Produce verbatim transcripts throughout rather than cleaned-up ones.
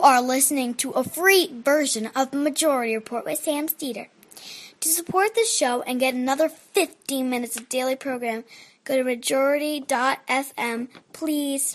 are listening to a free version of Majority Report with Sam Steeder. To support the show and get another fifteen minutes of daily program, go to majority dot f m, please.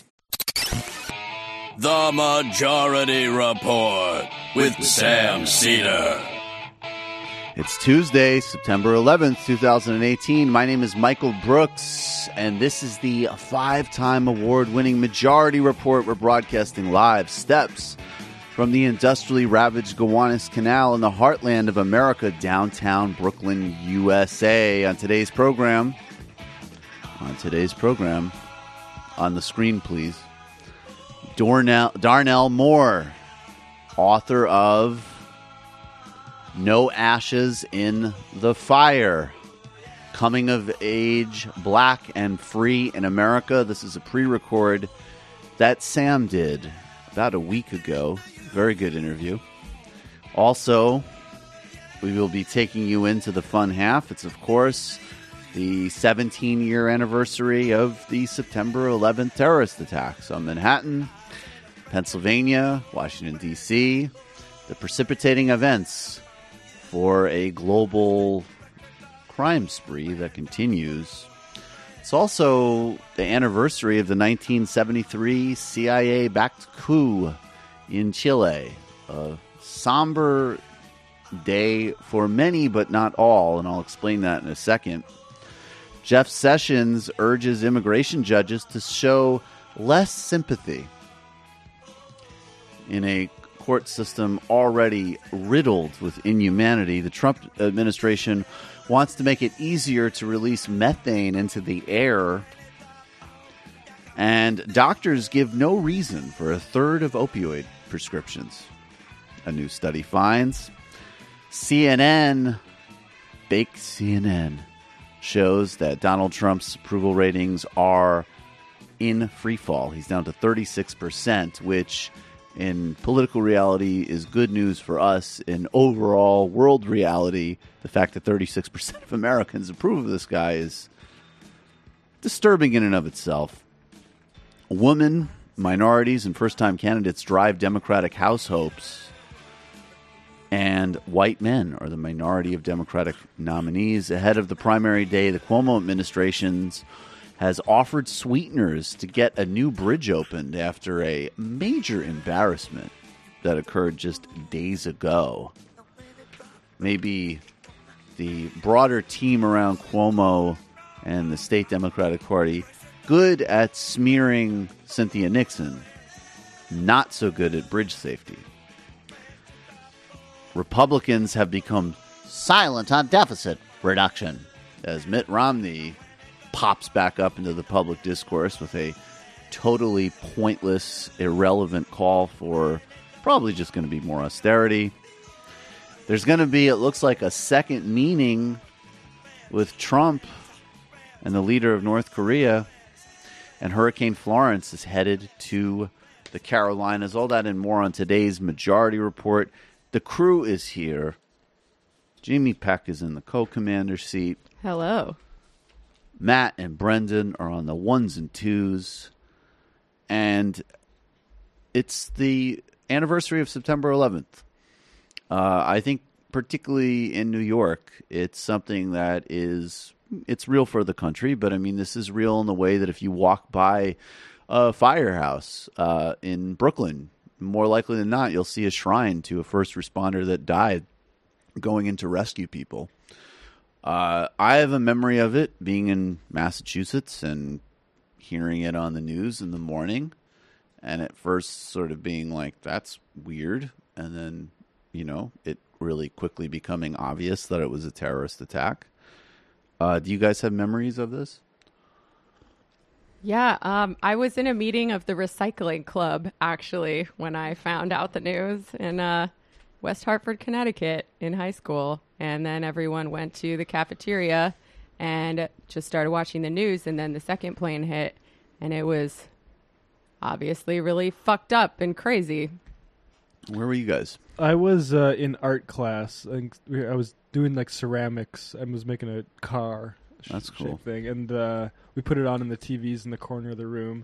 The Majority Report with Sam Steeder. It's Tuesday, September eleventh, twenty eighteen. My name is Michael Brooks, and this is the five-time award-winning Majority Report. We're broadcasting live steps from the industrially ravaged Gowanus Canal in the heartland of America, downtown Brooklyn, U S A. On today's program, on today's program, on the screen, please, Darnell, Darnell Moore, author of No Ashes in the Fire, Coming of Age, Black and Free in America. This is a pre-record that Sam did about a week ago. Very good interview. Also, we will be taking you into the fun half. It's, of course, the seventeen-year anniversary of the September eleventh terrorist attacks on Manhattan, Pennsylvania, Washington, D C, the precipitating events for a global crime spree that continues. It's also the anniversary of the nineteen seventy-three C I A-backed coup in Chile. A somber day for many, but not all, and I'll explain that in a second. Jeff Sessions urges immigration judges to show less sympathy in a court system already riddled with inhumanity. The Trump administration wants to make it easier to release methane into the air, and doctors give no reason for a third of opioid prescriptions, a new study finds. C N N, baked C N N, shows that Donald Trump's approval ratings are in free fall. He's down to thirty-six percent, which in political reality is good news for us. In overall world reality, the fact that thirty-six percent of Americans approve of this guy is disturbing in and of itself. Women, minorities, and first-time candidates drive Democratic House hopes, and white men are the minority of Democratic nominees. Ahead of the primary day, the Cuomo administration has offered sweeteners to get a new bridge opened after a major embarrassment that occurred just days ago. Maybe the broader team around Cuomo and the state Democratic Party, good at smearing Cynthia Nixon, not so good at bridge safety. Republicans have become silent on deficit reduction as Mitt Romney pops back up into the public discourse with a totally pointless, irrelevant call for probably just going to be more austerity. There's going to be, it looks like, a second meeting with Trump and the leader of North Korea, and Hurricane Florence is headed to the Carolinas. All that and more on today's Majority Report. The crew is here. Jamie Peck is in the co-commander seat. Hello. Matt and Brendan are on the ones and twos. And it's the anniversary of September eleventh. Uh, I think particularly in New York, it's something that is, it's real for the country. But I mean, this is real in the way that if you walk by a firehouse uh, in Brooklyn, more likely than not, you'll see a shrine to a first responder that died going in to rescue people. Uh, I have a memory of it being in Massachusetts and hearing it on the news in the morning, and at first sort of being like, that's weird. And then, you know, it really quickly becoming obvious that it was a terrorist attack. Uh, do you guys have memories of this? Yeah, um, I was in a meeting of the recycling club, actually, when I found out the news in uh, West Hartford, Connecticut in high school. And then everyone went to the cafeteria and just started watching the news. And then the second plane hit, and it was obviously really fucked up and crazy. Where were you guys? I was uh, in art class. I, think we- I was doing like ceramics. I was making a car. sh- That's cool. shape thing, and uh, we put it on in the T Vs in the corner of the room.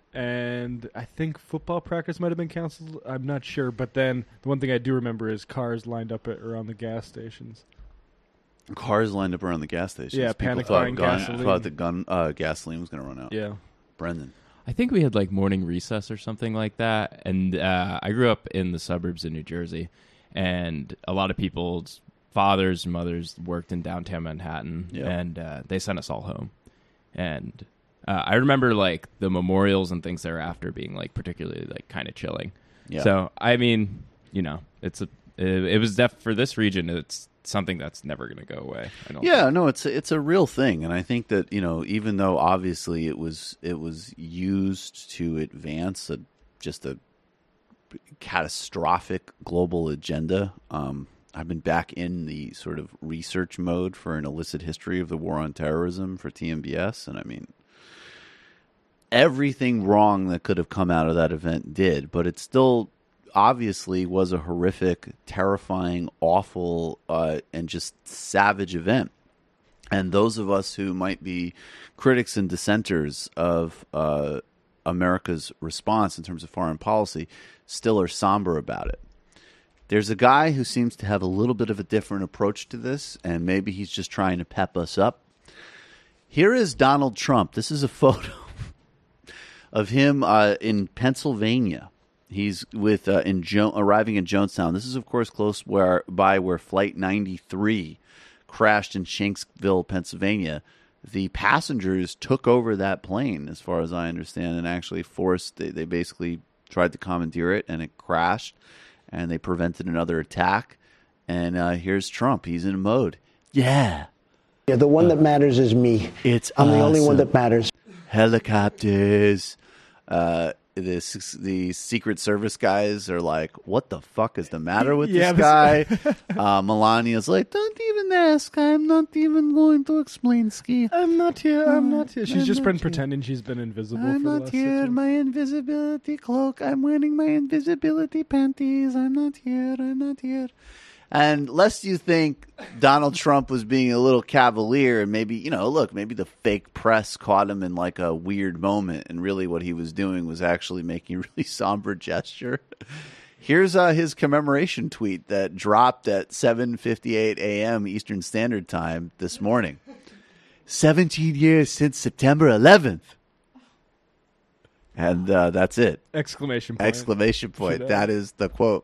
and I think football practice might have been canceled. I'm not sure, but then the one thing I do remember is cars lined up at, around the gas stations. Cars lined up around the gas stations. Yeah, People panic thought buying gun, gasoline. thought the gun uh, gasoline was going to run out. Yeah. Brendan. I think we had like morning recess or something like that. And uh, I grew up in the suburbs in New Jersey, and a lot of people's fathers and mothers worked in downtown Manhattan, Yeah. and uh, they sent us all home. And uh, I remember like the memorials and things thereafter being like particularly like kind of chilling. Yeah. So, I mean, you know, it's a, it, it was def for this region. It's something that's never going to go away. I don't Yeah, think. no, it's a, it's a real thing, and I think that, you know, even though obviously it was it was used to advance a just a catastrophic global agenda. Um, I've been back in the sort of research mode for an illicit history of the war on terrorism for T M B S, and I mean, everything wrong that could have come out of that event did, but it still obviously was a horrific, terrifying, awful, uh, and just savage event. And those of us who might be critics and dissenters of uh, America's response in terms of foreign policy still are somber about it. There's a guy who seems to have a little bit of a different approach to this, and maybe he's just trying to pep us up. Here is Donald Trump. This is a photo of him uh, in Pennsylvania. He's with uh, in jo- arriving in Jonestown. This is, of course, close where by where Flight ninety-three crashed in Shanksville, Pennsylvania. The passengers took over that plane, as far as I understand, and actually forced. They, they basically tried to commandeer it, and it crashed, and they prevented another attack. And uh, here's Trump. He's in mode. Yeah. Yeah, the one that matters is me. It's I'm the only one awesome. that matters. Helicopters. Uh, the the Secret Service guys are like, "What the fuck is the matter with Yeah, this guy?" uh, Melania's like, "Don't even ask. I'm not even going to explain, Ski. I'm not here. I'm not here. She's I'm just not been here. pretending she's been invisible I'm for the not last here. six months. My invisibility cloak. I'm wearing my invisibility panties. I'm not here. I'm not here." And lest you think Donald Trump was being a little cavalier and maybe, you know, look, maybe the fake press caught him in like a weird moment, and really what he was doing was actually making a really somber gesture. Here's uh, his commemoration tweet that dropped at seven fifty-eight a.m. Eastern Standard Time this morning. seventeen years since September eleventh. And uh, that's it. Exclamation point. Exclamation point. Should I? That is the quote.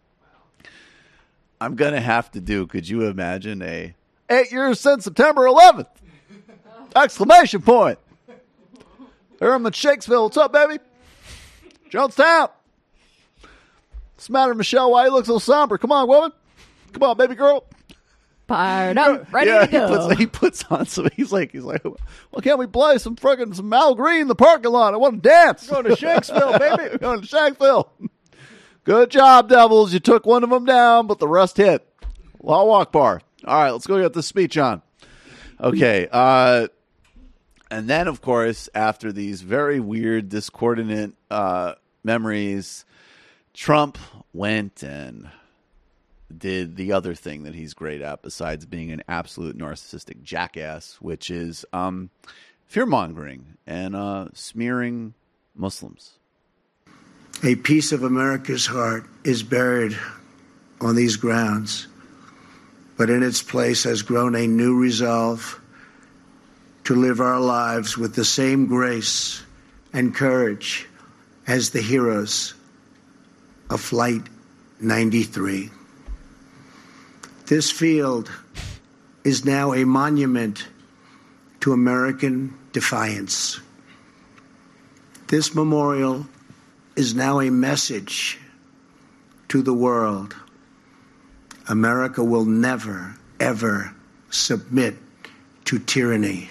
I'm going to have to do, could you imagine a eight years since September eleventh? Exclamation point. Here I'm in Shakesville. What's up, baby? Jonestown. What's the matter, Michelle? Why you look so somber? Come on, woman. Come on, baby girl. Fired up, ready yeah, to go. He puts, he puts on some, he's like, he's like, well, can't we play some friggin' some Al Green in the parking lot? I want to dance. Going to Shanksville, baby. We're going to Shanksville. Good job, Devils. You took one of them down, but the rest hit. Allahu Akbar. All right, let's go get this speech on. Okay. Uh, and then, of course, after these very weird, discordant uh, memories, Trump went and did the other thing that he's great at besides being an absolute narcissistic jackass, which is um, fear-mongering and uh, smearing Muslims. A piece of America's heart is buried on these grounds, but in its place has grown a new resolve to live our lives with the same grace and courage as the heroes of Flight ninety-three. This field is now a monument to American defiance. This memorial is now a message to the world. America will never, ever submit to tyranny.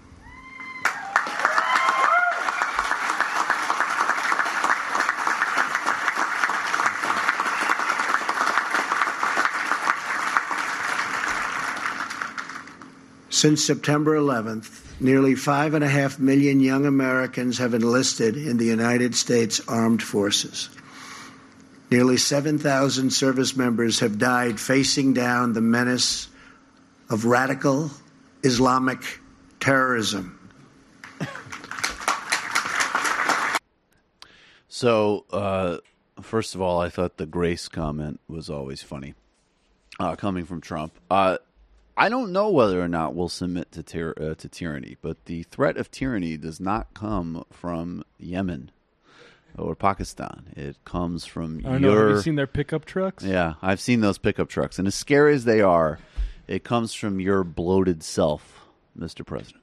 Since September eleventh, nearly five and a half million young Americans have enlisted in the United States Armed Forces. Nearly seven thousand service members have died facing down the menace of radical Islamic terrorism. So, uh, first of all, I thought the grace comment was always funny, uh, coming from Trump. Uh, I don't know whether or not we'll submit to, tyr- uh, to tyranny, but the threat of tyranny does not come from Yemen or Pakistan. It comes from I don't your... know. Have you seen their pickup trucks? Yeah, I've seen those pickup trucks. And as scary as they are, it comes from your bloated self, Mister President.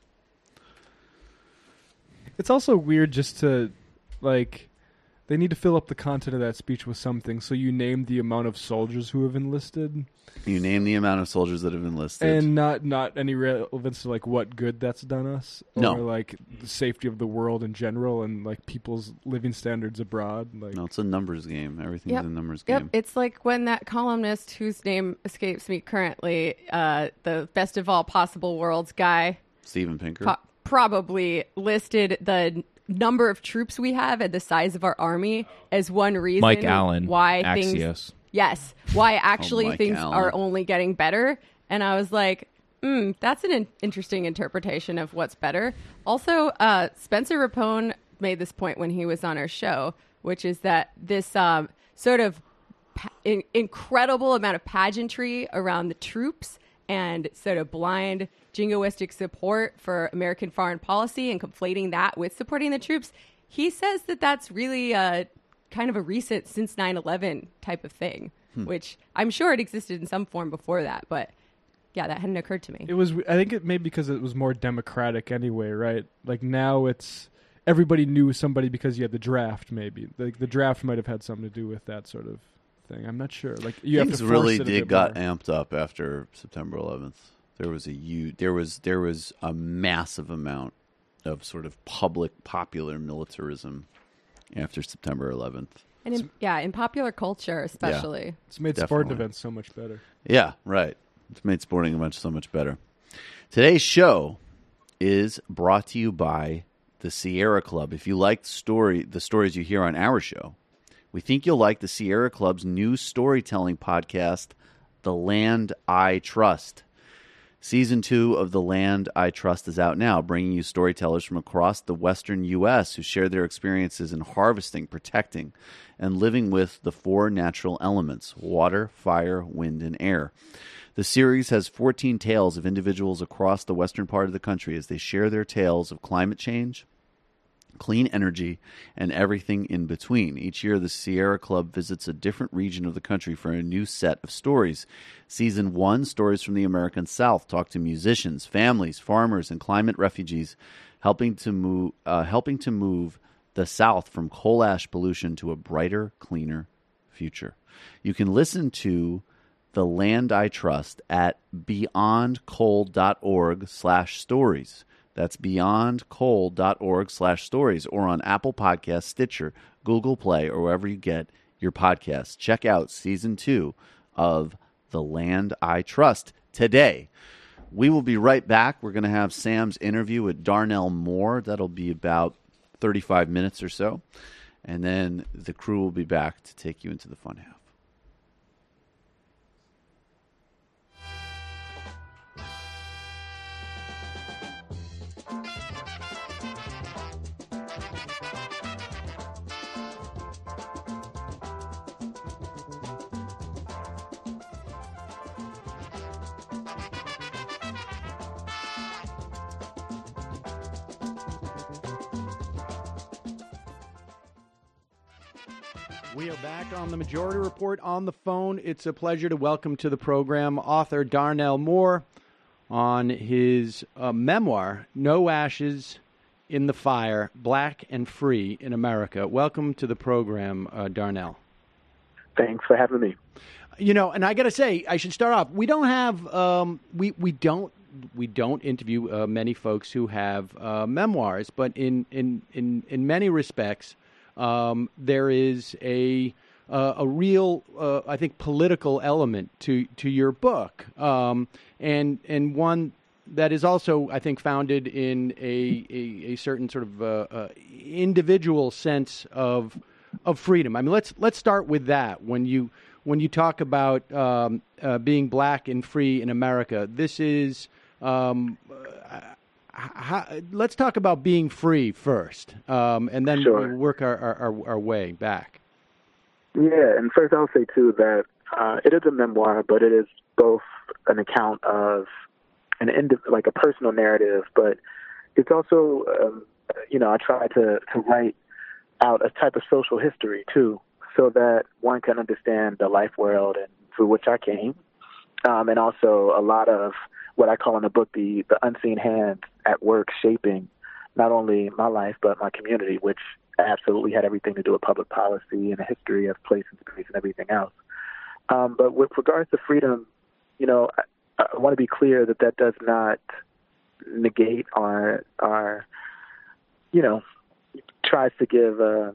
It's also weird just to, like, they need to fill up the content of that speech with something. So you name the amount of soldiers who have enlisted. You name the amount of soldiers that have enlisted. And not, not any relevance to, like, what good that's done us. Or, No. like, the safety of the world in general and, like, people's living standards abroad. Like, No, it's a numbers game. Everything's Yep. a numbers Yep, game. it's like when that columnist whose name escapes me currently, uh, the best of all possible worlds guy, Steven Pinker. po- probably listed the n- number of troops we have and the size of our army as one reason Mike Allen, why things Axios. yes why actually Mike things Allen. are only getting better. And I was like, mm, that's an in- interesting interpretation of what's better. Also, uh, Spencer Rapone made this point when he was on our show, which is that this um, sort of pa- in- incredible amount of pageantry around the troops and sort of blind jingoistic support for American foreign policy and conflating that with supporting the troops. He says that that's really a kind of a recent since nine eleven type of thing, Hmm. which I'm sure it existed in some form before that. But yeah, that hadn't occurred to me. it was, I think it may be because it was more democratic anyway, right? Like, now it's, everybody knew somebody because you had the draft, maybe. Like, the draft might have had something to do with that sort of thing. I'm not sure. Like, you Things have to force really it a did bit got more. amped up after September eleventh. There was a huge, there was there was a massive amount of sort of public popular militarism after September eleventh. And in, yeah, in popular culture, especially. It's made sporting Definitely. events so much better. Yeah, right. It's made sporting events so much better. Today's show is brought to you by the Sierra Club. If you like story, the stories you hear on our show, we think you'll like the Sierra Club's new storytelling podcast, The Land I Trust. Season two of The Land I Trust is out now, bringing you storytellers from across the western U S who share their experiences in harvesting, protecting, and living with the four natural elements: water, fire, wind, and air. The series has fourteen tales of individuals across the western part of the country as they share their tales of climate change, clean energy, and everything in between. Each year, the Sierra Club visits a different region of the country for a new set of stories. Season one, Stories from the American South, talk to musicians, families, farmers, and climate refugees, helping to move, uh, helping to move the South from coal ash pollution to a brighter, cleaner future. You can listen to The Land I Trust at beyondcoal.org slash stories. That's beyondcoal.org slash stories, or on Apple Podcasts, Stitcher, Google Play, or wherever you get your podcasts. Check out season two of The Land I Trust today. We will be right back. We're going to have Sam's interview with Darnell Moore. That'll be about thirty-five minutes or so. And then the crew will be back to take you into the fun half. We are back on the Majority Report on the phone. It's a pleasure to welcome to the program author Darnell Moore on his uh, memoir, No Ashes in the Fire, Black and Free in America. Welcome to the program, uh, Darnell. Thanks for having me. You know, and I got to say, I should start off. We don't have, um, we we don't we don't interview uh, many folks who have uh, memoirs, but in in in in many respects, um, there is a uh, a real, uh, I think, political element to to your book, um, and and one that is also, I think, founded in a a, a certain sort of uh, uh, individual sense of of freedom. I mean, let's let's start with that. When you when you talk about um, uh, being black and free in America, this is um, how, let's talk about being free first, um, and then Sure. we'll work our, our, our way back. Yeah, and first I'll say, too, that uh, it is a memoir, but it is both an account of an indi- like a personal narrative, but it's also, um, you know, I try to, to write out a type of social history, too, so that one can understand the life world and through which I came, um, and also a lot of what I call in the book the, the unseen hands at work shaping not only my life but my community, which absolutely had everything to do with public policy and a history of place and space and everything else. Um, but with regards to freedom, you know, I, I want to be clear that that does not negate our, our you know, tries to give, uh,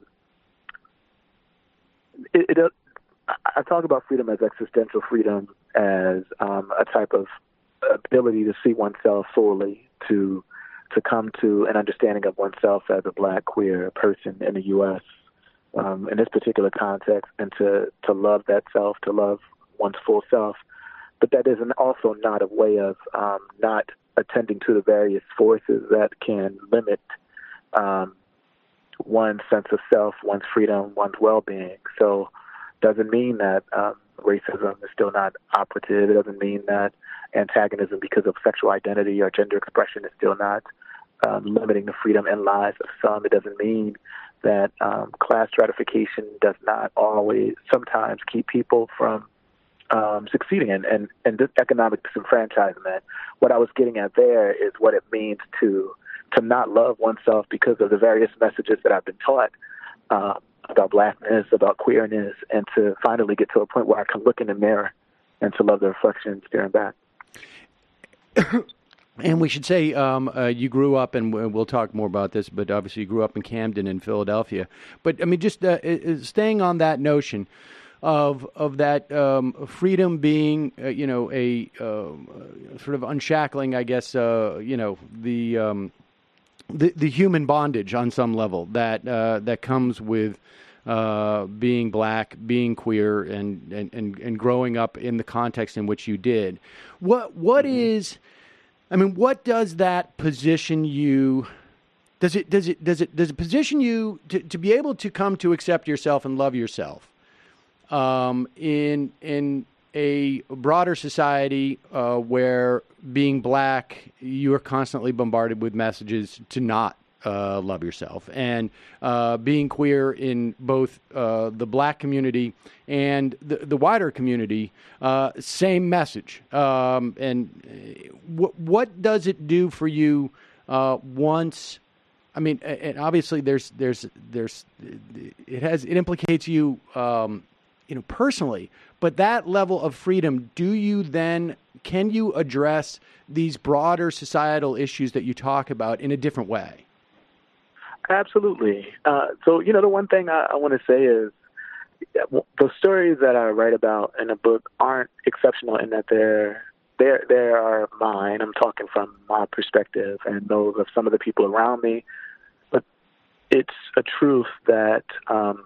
it, it, I talk about freedom as existential freedom, as um, a type of ability to see oneself fully, to to come to an understanding of oneself as a Black queer person in the U S um, in this particular context, and to, to love that self, to love one's full self. But that is an, also not a way of um, not attending to the various forces that can limit um, one's sense of self, one's freedom, one's well-being. So doesn't mean that um, racism is still not operative. It doesn't mean that antagonism because of sexual identity or gender expression is still not um, limiting the freedom and lives of some. It doesn't mean that um, class stratification does not always sometimes keep people from um, succeeding in, and, and this economic disenfranchisement. What I was getting at there is what it means to to not love oneself because of the various messages that I've been taught um, about Blackness, about queerness, and to finally get to a point where I can look in the mirror and to love the reflection staring back. And we should say um, uh, you grew up, and we'll talk more about this, but obviously you grew up in Camden in Philadelphia. But, I mean, just uh, staying on that notion of of that um, freedom being, uh, you know, a uh, sort of unshackling, I guess, uh, you know, the, um, the the human bondage on some level that uh, that comes with uh, being Black, being queer, and, and, and, and growing up in the context in which you did. What what mm-hmm. is... I mean, what does that position you? Does it does it does it does it position you to, to be able to come to accept yourself and love yourself um, in in a broader society uh, where being Black, you are constantly bombarded with messages to not uh, love yourself, and uh, being queer in both uh, the Black community and the, the wider community, uh, same message. Um, and w- what does it do for you uh, once? I mean, and obviously, there's there's there's it has it implicates you, um, you know, personally. But that level of freedom, do you then can you address these broader societal issues that you talk about in a different way? Absolutely. Uh, so, you know, the one thing I, I want to say is the stories that I write about in the book aren't exceptional in that they're, they're, they are mine. I'm talking from my perspective and those of some of the people around me. But it's a truth that, um,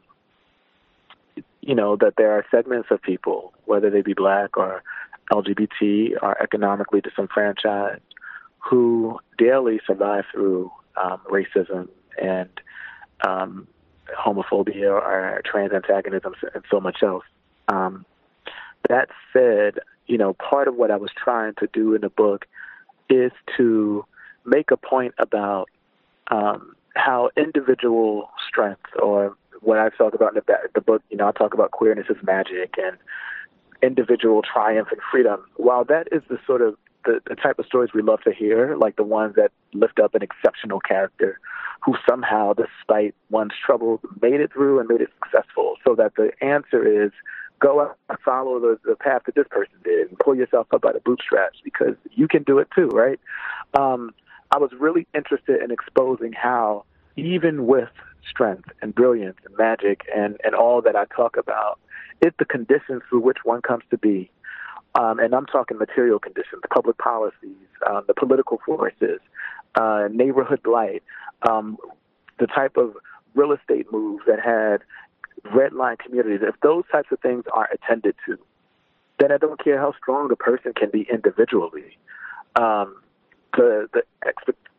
you know, that there are segments of people, whether they be Black or L G B T or economically disenfranchised, who daily survive through um, racism and um, homophobia or trans antagonism and so much else. Um, that said, you know, part of what I was trying to do in the book is to make a point about um, how individual strength, or what I talk about in the, the book, you know, I talk about queerness as magic and individual triumph and freedom. While that is the sort of the, the type of stories we love to hear, like the ones that lift up an exceptional character who somehow, despite one's trouble, made it through and made it successful, so that the answer is go out and follow the, the path that this person did and pull yourself up by the bootstraps because you can do it too, right? Um, I was really interested in exposing how, even with strength and brilliance and magic and, and all that I talk about, it's the conditions through which one comes to be. Um, and I'm talking material conditions, public policies, um, the political forces, uh, neighborhood blight, um, the type of real estate moves that had redline communities. If those types of things are attended to, then I don't care how strong a person can be individually. Um, the the, expe-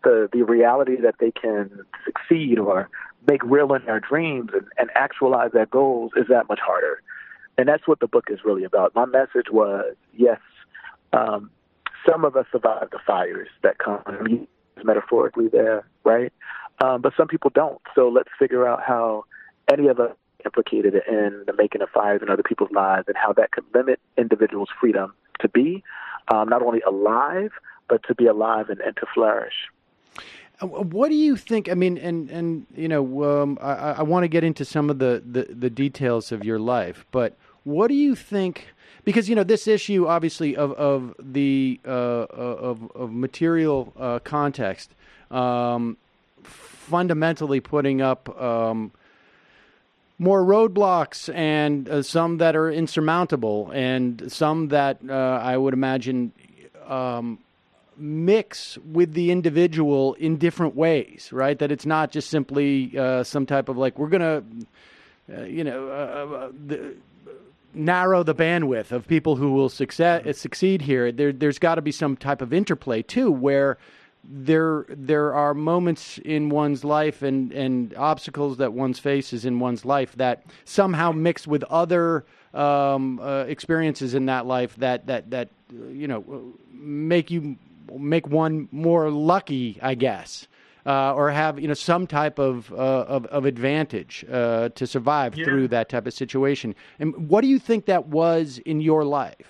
the, the reality that they can succeed or make real in their dreams and, and actualize their goals is that much harder. And that's what the book is really about. My message was, yes, um, some of us survive the fires that come, I mean, metaphorically there, right? Um, but some people don't. So let's figure out how any of us implicated in the making of fires in other people's lives and how that could limit individuals' freedom to be um, not only alive, but to be alive and, and to flourish. What do you think? I mean, and, and you know, um, I, I want to get into some of the, the, the details of your life, but what do you think? Because, you know, this issue, obviously, of, of the uh, of, of material uh, context, um, fundamentally putting up um, more roadblocks and uh, some that are insurmountable and some that uh, I would imagine um, mix with the individual in different ways, right? That it's not just simply uh, some type of like, we're going to, uh, you know, uh, uh, the, narrow the bandwidth of people who will succeed, succeed here. There, there's got to be some type of interplay, too, where there there are moments in one's life and, and obstacles that one faces in one's life that somehow mix with other um, uh, experiences in that life that, that, that you know, make you make one more lucky, I guess. Uh, or have you know some type of uh, of, of advantage uh, to survive yeah. through that type of situation. And what do you think that was in your life?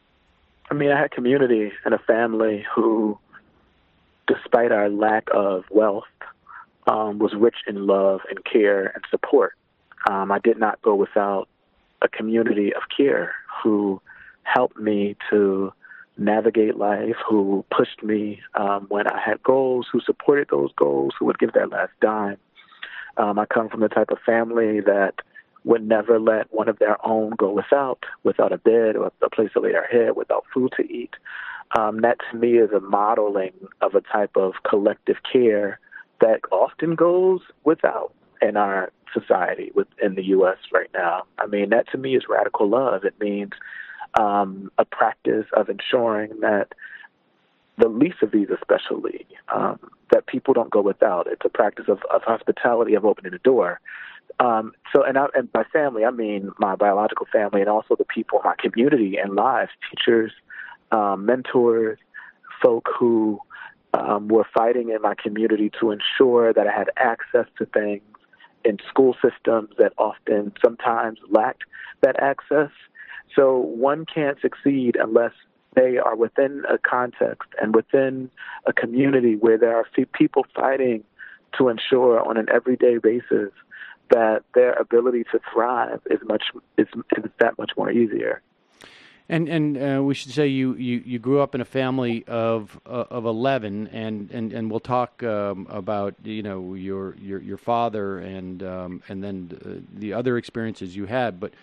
I mean, I had community and a family who, despite our lack of wealth, um, was rich in love and care and support. Um, I did not go without a community of care who helped me to navigate life, who pushed me um, when I had goals, who supported those goals, who would give their last dime. Um, I come from the type of family that would never let one of their own go without, without a bed or a place to lay their head, without food to eat. Um, that to me is a modeling of a type of collective care that often goes without in our society within the U S right now. I mean, that to me is radical love. It means Um, a practice of ensuring that the least of these especially, um, that people don't go without. It's a practice of, of hospitality, of opening the door. Um, so, and, I, and by family, I mean my biological family and also the people in my community and lives, teachers, um, mentors, folk who um, were fighting in my community to ensure that I had access to things in school systems that often sometimes lacked that access. So one can't succeed unless they are within a context and within a community where there are people fighting to ensure on an everyday basis that their ability to thrive is much is, is that much more easier. And and uh, we should say you, you, you grew up in a family of uh, of eleven, and, and, and we'll talk um, about you know your your your father and um, and then uh, the other experiences you had, but.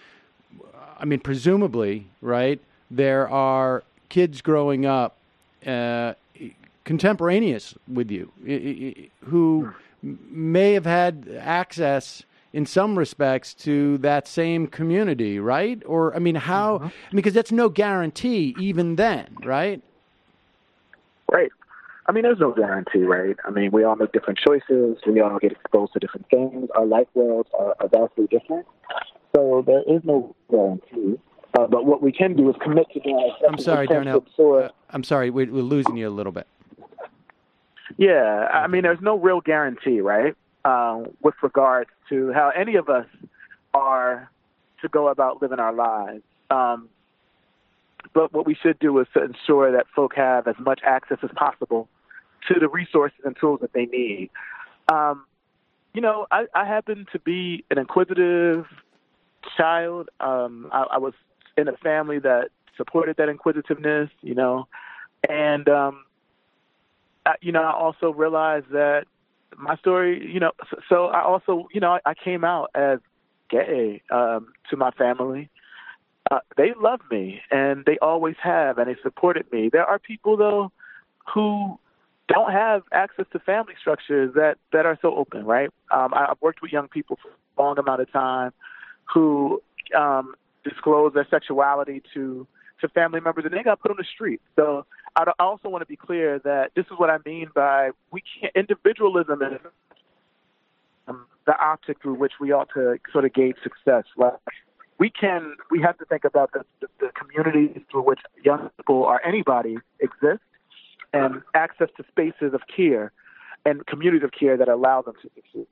I mean, presumably, right, there are kids growing up uh, contemporaneous with you who may have had access in some respects to that same community, right? Or, I mean, how, mm-hmm. because that's no guarantee even then, right? Right. I mean, there's no guarantee, right? I mean, we all make different choices. We all get exposed to different things. Our life worlds are, are vastly different. So there is no guarantee. Uh, but what we can do is commit to doing our I'm sorry, Darnell. Uh, I'm sorry, we're, we're losing you a little bit. Yeah, I mean, there's no real guarantee, right, uh, with regards to how any of us are to go about living our lives. Um, but what we should do is to ensure that folk have as much access as possible to the resources and tools that they need. Um, you know, I, I happen to be an inquisitive child. Um, I, I was in a family that supported that inquisitiveness, you know, and, um, I, you know, I also realized that my story, you know, so, so I also, you know, I, I came out as gay um, to my family. Uh, they love me, and they always have, and they supported me. There are people, though, who don't have access to family structures that, that are so open, right? Um, I, I've worked with young people for a long amount of time who um, disclose their sexuality to, to family members, and they got put on the street. So I also want to be clear that this is what I mean by we can't, individualism is um, the optic through which we ought to sort of gauge success. Like we can, we have to think about the, the, the communities through which young people or anybody exist, and access to spaces of care and communities of care that allow them to succeed.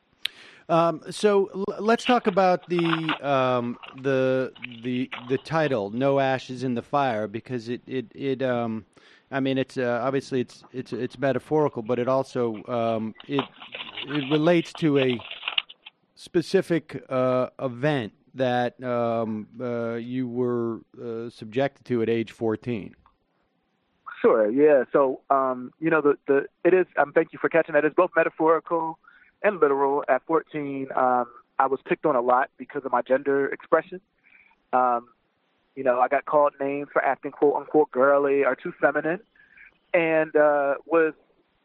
Um, so l- let's talk about the um, the the the title, "No Ashes in the Fire," because it it it um, I mean it's uh, obviously it's it's it's metaphorical, but it also um, it it relates to a specific uh, event that um, uh, you were uh, subjected to at age fourteen. Sure. Yeah. So um, you know the the it is. Um, thank you for catching that. It's both metaphorical and literal. At fourteen, um, I was picked on a lot because of my gender expression. Um, you know, I got called names for acting quote unquote girly or too feminine, and uh, was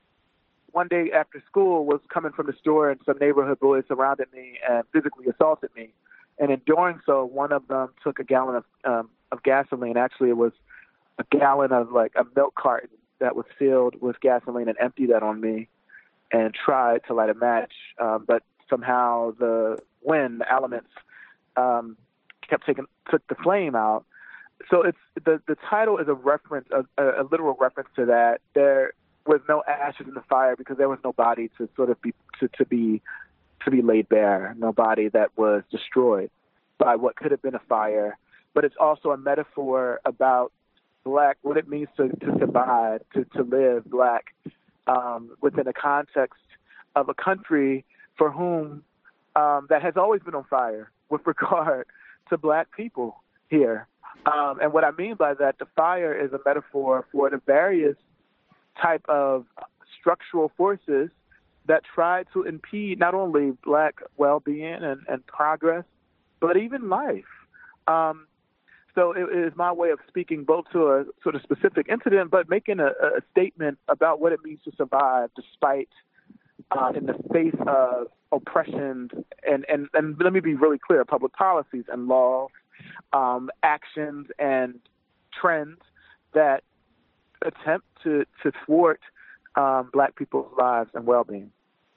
one day after school was coming from the store and some neighborhood boys surrounded me and physically assaulted me. And in doing so, one of them took a gallon of um, of gasoline. Actually, it was a gallon of like a milk carton that was filled with gasoline and emptied that on me, and tried to light a match, um, but somehow the wind, the elements, um, kept taking took the flame out. So it's the the title is a reference, a, a literal reference to that. There was no ashes in the fire because there was no body to sort of be to, to be to be laid bare, no body that was destroyed by what could have been a fire. But it's also a metaphor about Black, what it means to, to survive, to, to live Black. Um, within the context of a country for whom um, that has always been on fire with regard to Black people here. Um, and what I mean by that, the fire is a metaphor for the various type of structural forces that try to impede not only Black well-being and, and progress, but even life. Um, So it is my way of speaking both to a sort of specific incident, but making a, a statement about what it means to survive despite, uh, in the face of oppression and, and, and let me be really clear, public policies and laws, um, actions and trends that attempt to, to thwart um, Black people's lives and well-being.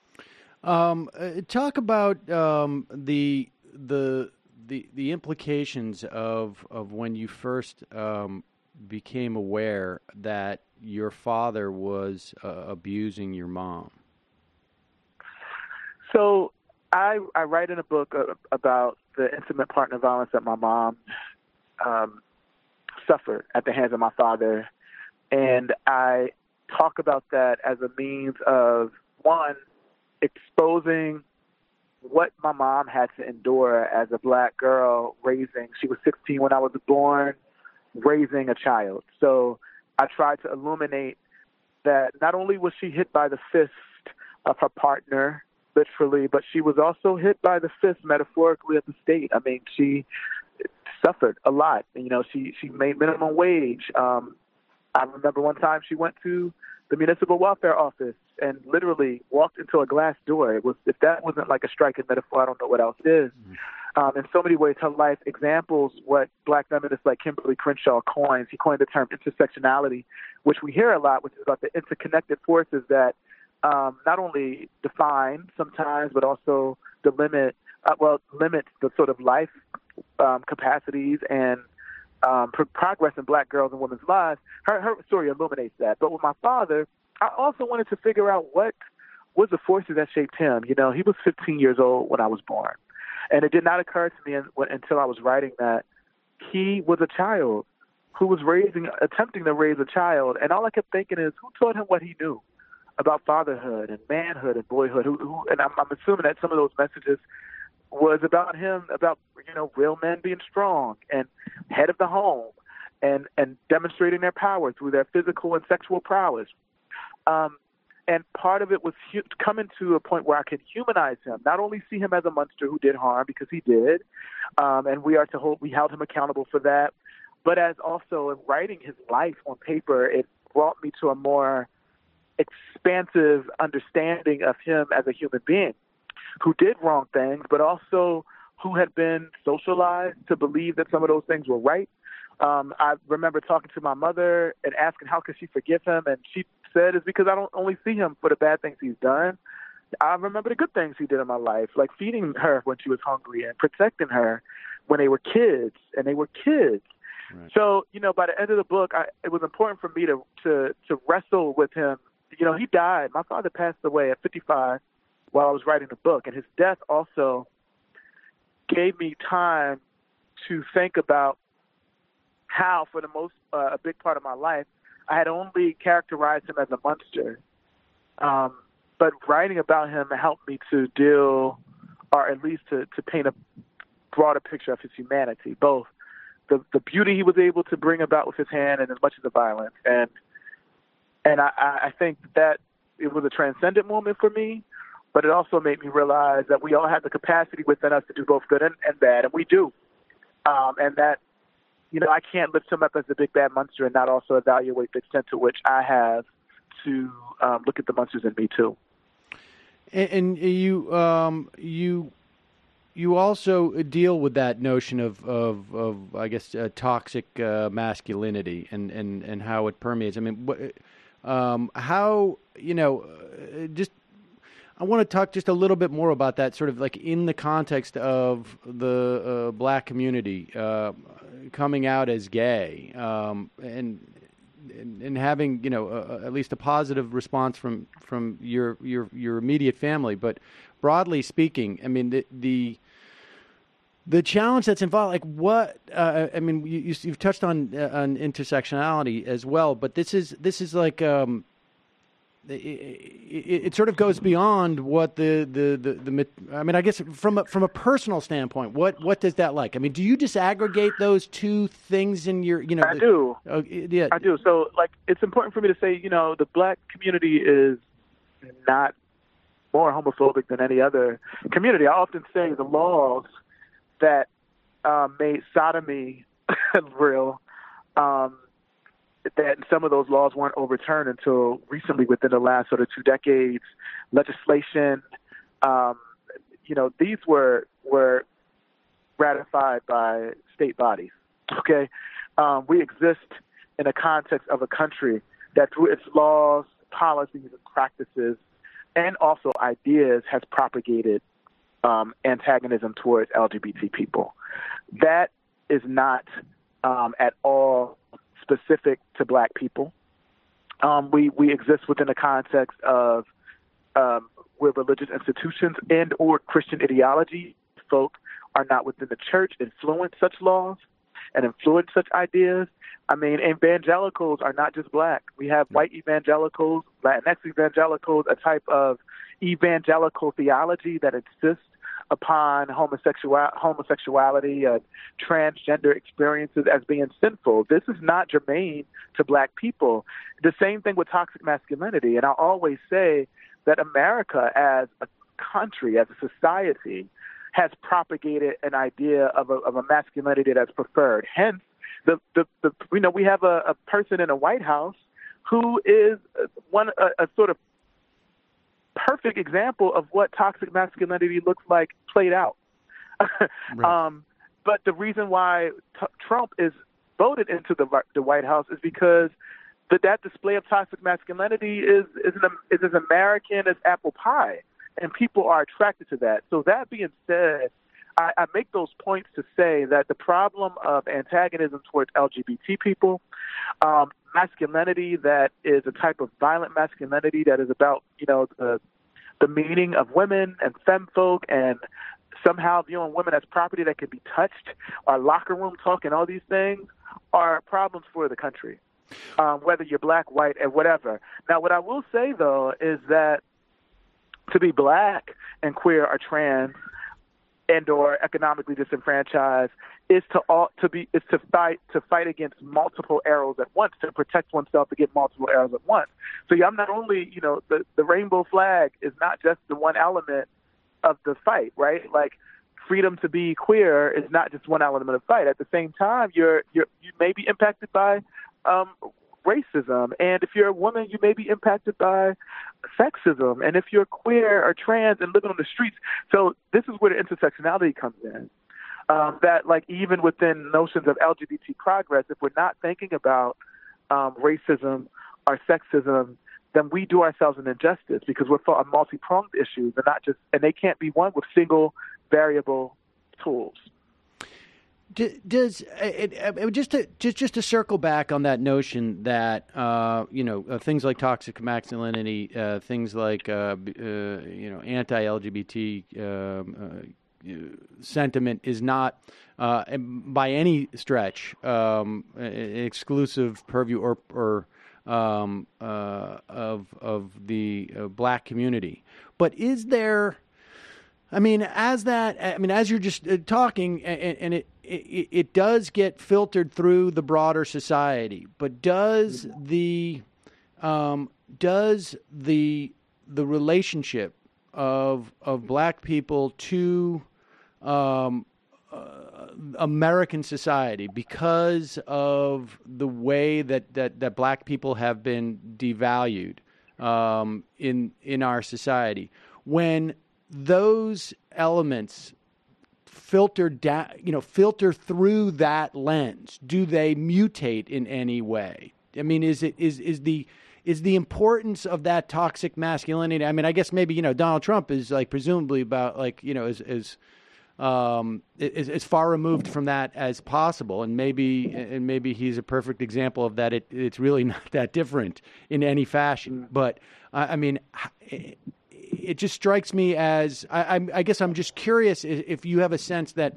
Um, uh, talk about um, the the the the implications of of when you first um, became aware that your father was uh, abusing your mom. So I I write in a book uh, about the intimate partner violence that my mom um, suffered at the hands of my father, and I talk about that as a means of, one, exposing what my mom had to endure as a Black girl raising, she was sixteen when I was born, raising a child. So I tried to illuminate that not only was she hit by the fist of her partner, literally, but she was also hit by the fist metaphorically of the state. I mean, she suffered a lot. You know, she, she made minimum wage. Um, I remember one time she went to the municipal welfare office and literally walked into a glass door. It was, if that wasn't like a striking metaphor, I don't know what else is. Mm-hmm. Um, in so many ways, her life examples what Black feminists like Kimberly Crenshaw coins. He coined the term intersectionality, which we hear a lot, which is about the interconnected forces that um, not only define sometimes, but also the limit, uh, well, limit the sort of life um, capacities and Um, pro- progress in Black girls and women's lives. Her, her story illuminates that. But with my father, I also wanted to figure out what was the forces that shaped him. You know, he was fifteen years old when I was born. And it did not occur to me in, when, until I was writing that he was a child who was raising, attempting to raise a child. And all I kept thinking is, who taught him what he knew about fatherhood and manhood and boyhood? Who, who, and I'm, I'm assuming that some of those messages was about him, about, you know, real men being strong and head of the home and, and demonstrating their power through their physical and sexual prowess. Um, and part of it was hu- coming to a point where I could humanize him, not only see him as a monster who did harm, because he did, um, and we are to hold, we held him accountable for that, but as also in writing his life on paper, it brought me to a more expansive understanding of him as a human being who did wrong things, but also who had been socialized to believe that some of those things were right, Um, I remember talking to my mother and asking how could she forgive him, and she said it's because I don't only see him for the bad things he's done. I remember the good things he did in my life, like feeding her when she was hungry and protecting her when they were kids, and they were kids. Right. So, you know, by the end of the book, I, it was important for me to, to, to wrestle with him. You know, he died. My father passed away at fifty-five while I was writing the book, and his death also gave me time to think about how, for the most, uh, a big part of my life, I had only characterized him as a monster. Um, but writing about him helped me to deal, or at least to, to paint a broader picture of his humanity, both the, the beauty he was able to bring about with his hand and as much as the violence. And and I, I think that it was a transcendent moment for me, but it also made me realize that we all have the capacity within us to do both good and, and bad, and we do. Um, and that, you know, I can't lift him up as the big bad monster and not also evaluate the extent to which I have to um, look at the monsters in me too. And, and you, um, you, you also deal with that notion of, of, of I guess, uh, toxic uh, masculinity and, and, and how it permeates. I mean, what, um, how, you know, uh, just. I want to talk just a little bit more about that, sort of like in the context of the uh, black community uh, coming out as gay, um, and, and and having, you know, uh, at least a positive response from from your your your immediate family. But broadly speaking, I mean the the, the challenge that's involved, like what uh, I mean, you, you've touched on uh, on intersectionality as well, but this is this is like. Um, It, it, it sort of goes beyond what the, the, the, the I mean, I guess from a, from a personal standpoint, what, what does that like? I mean, do you disaggregate those two things in your, you know? I the, do. Uh, yeah. I do. So, like, it's important for me to say, you know, the black community is not more homophobic than any other community. I often say the laws that um, made sodomy real, um, that some of those laws weren't overturned until recently, within the last sort of two decades. Legislation, um, you know, these were were ratified by state bodies. Okay, um, we exist in a context of a country that, through its laws, policies, and practices, and also ideas, has propagated um, antagonism towards L G B T people. That is not um, at all specific to black people. Um, we, we exist within the context of um, where religious institutions and or Christian ideology folk are not within the church influence such laws and influence such ideas. I mean, evangelicals are not just black. We have white evangelicals, Latinx evangelicals, a type of evangelical theology that insists upon homosexual homosexuality, uh, transgender experiences as being sinful. This is not germane to black people. The same thing with toxic masculinity. And I always say that America as a country, as a society, has propagated an idea of a, of a masculinity that's preferred. Hence, the, the, the you know, we have a, a person in the White House who is one a, a sort of perfect example of what toxic masculinity looks like played out. Right. Um, but the reason why t- Trump is voted into the the White House is because the, that display of toxic masculinity is is, an, is as American as apple pie, and people are attracted to that. So that being said, I, I make those points to say that the problem of antagonism towards L G B T people, um, masculinity that is a type of violent masculinity that is about, you know, the the meaning of women and femfolk and somehow viewing women as property that can be touched, our locker room talk and all these things are problems for the country, um, whether you're black, white, and whatever. Now, what I will say, though, is that to be black and queer or trans and or economically disenfranchised is to all, to be is to fight to fight against multiple arrows at once, to protect oneself against multiple arrows at once. So yeah, I'm not only, you know, the, the rainbow flag is not just the one element of the fight, right? Like freedom to be queer is not just one element of the fight. At the same time, you're you're you may be impacted by um, racism, and if you're a woman, you may be impacted by sexism, and if you're queer or trans and living on the streets. So this is where the intersectionality comes in. um, that, like, even within notions of L G B T progress, if we're not thinking about um, racism or sexism, then we do ourselves an injustice because we're for multi-pronged issues and not just, and they can't be one with single variable tools. Does it, it, just to just just to circle back on that notion that uh, you know uh, things like toxic masculinity, uh, things like uh, uh, you know anti-L G B T um, uh, sentiment is not uh, by any stretch um, an exclusive purview or or um, uh, of of the uh, black community, but is there? I mean, as that, I mean, as you're just uh, talking, and, and it, it it does get filtered through the broader society. But does the um, does the the relationship of of black people to um, uh, American society, because of the way that, that, that black people have been devalued um, in in our society, when those elements filter down, you know, filter through that lens, do they mutate in any way? I mean, is it is is the is the importance of that toxic masculinity? I mean, I guess maybe, you know, Donald Trump is like presumably about like, you know, is is um, is, is far removed from that as possible, and maybe and maybe he's a perfect example of that. It it's really not that different in any fashion, but I, I mean. It, It just strikes me as I, I, I guess I'm just curious if you have a sense that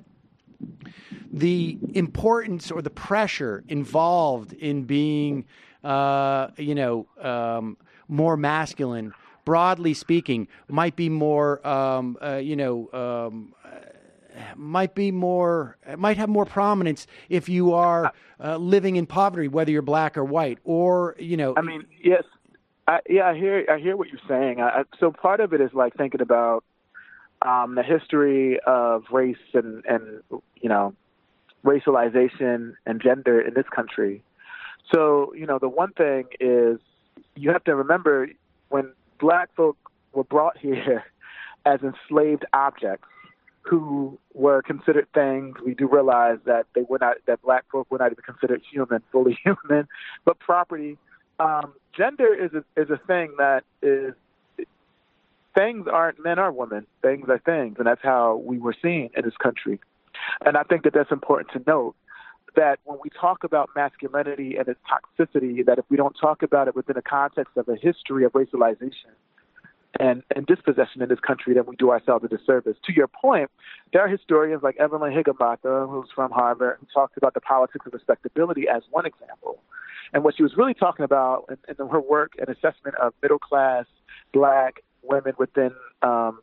the importance or the pressure involved in being, uh, you know, um, more masculine, broadly speaking, might be more, um, uh, you know, um, might be more, might have more prominence if you are uh, living in poverty, whether you're black or white, or you know. I mean, yes. I, yeah, I hear I hear what you're saying. I, I, so part of it is like thinking about um, the history of race and, and, you know, racialization and gender in this country. So, you know, the one thing is you have to remember when black folk were brought here as enslaved objects who were considered things, we do realize that they were not, that black folk were not even considered human, fully human, but property. Um, gender is a, is a thing that is, things aren't men or women, things are things, and that's how we were seen in this country. And I think that that's important to note, that when we talk about masculinity and its toxicity, that if we don't talk about it within the context of a history of racialization and, and dispossession in this country, then we do ourselves a disservice. To your point, there are historians like Evelyn Higginbotham, who's from Harvard, who talks about the politics of respectability as one example. And what she was really talking about in, in her work and assessment of middle-class black women within um,